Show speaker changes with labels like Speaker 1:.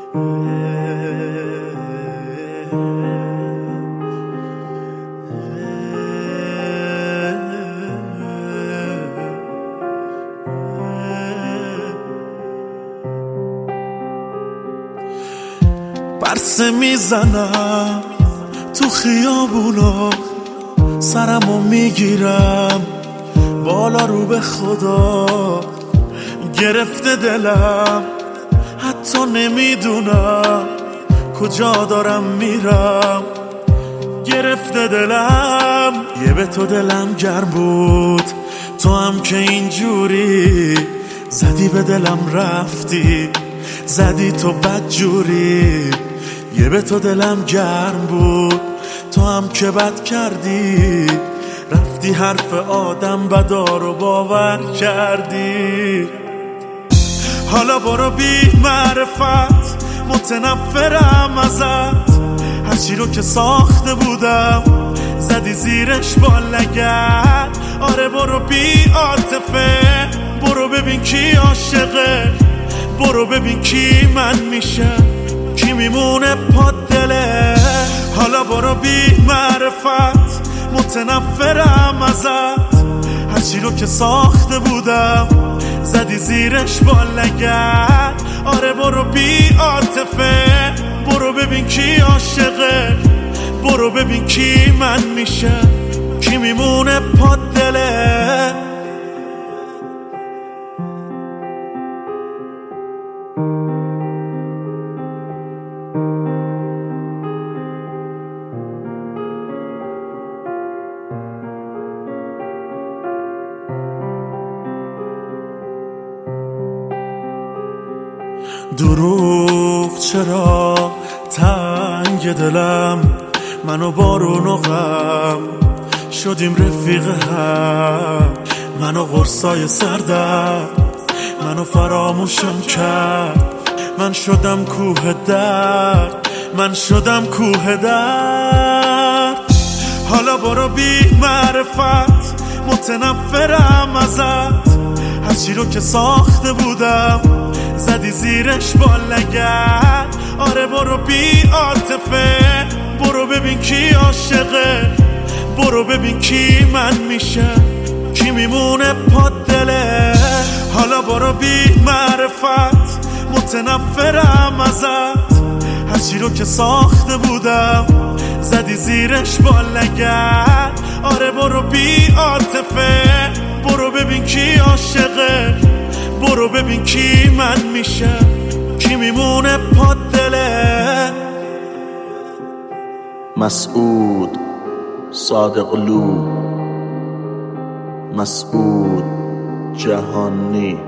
Speaker 1: برسه میزنم تو خیابونا، سرمو میگیرم بالا رو به خدا. گرفته دلم حتی نمیدونم کجا دارم میرم. گرفته دلم یه به تو دلم گرم بود، تو هم که اینجوری زدی به دلم رفتی، زدی تو بدجوری. یه به تو دلم گرم بود، تو هم که بد کردی، رفتی حرف آدم بدا رو باور کردی. حالا برو بی معرفت، متنفرم ازت، هرچی رو که ساخته بودم زدی زیرش با لگد. آره برو بی عاطفه، برو ببین کی عاشقه، برو ببین کی من میشه، کی میمونه پا دله. حالا برو بی معرفت، متنفرم ازت، هرچی رو که ساخته بودم زدی زیرش با لگد. آره برو بی عاطفه، برو ببین کی عاشقه، برو ببین کی من میشه، کی میمونه پا دله. دروغ چرا تنگ دلم، منو بارون و غم شدیم رفیق هم. منو قرصای سردم، منو فراموشم کرد، من شدم کوه درد، من شدم کوه درد. حالا برو بی معرفت، متنفرم ازت، هرچی رو که ساخته بودم زدی زیرش با لگد. آره برو بی عاطفه، برو ببین کی عاشقه، برو ببین کی من میشه، کی میمونه پا دله. حالا برو بی معرفت، متنفرم ازت، هرچی رو که ساخته بودم زدی زیرش با لگد. آره برو بی عاطفه، برو ببین کی عاشقه، برو ببین کی من میشه، کی میمونه پا دله.
Speaker 2: مسعود صادقلو، مسعود جهانی.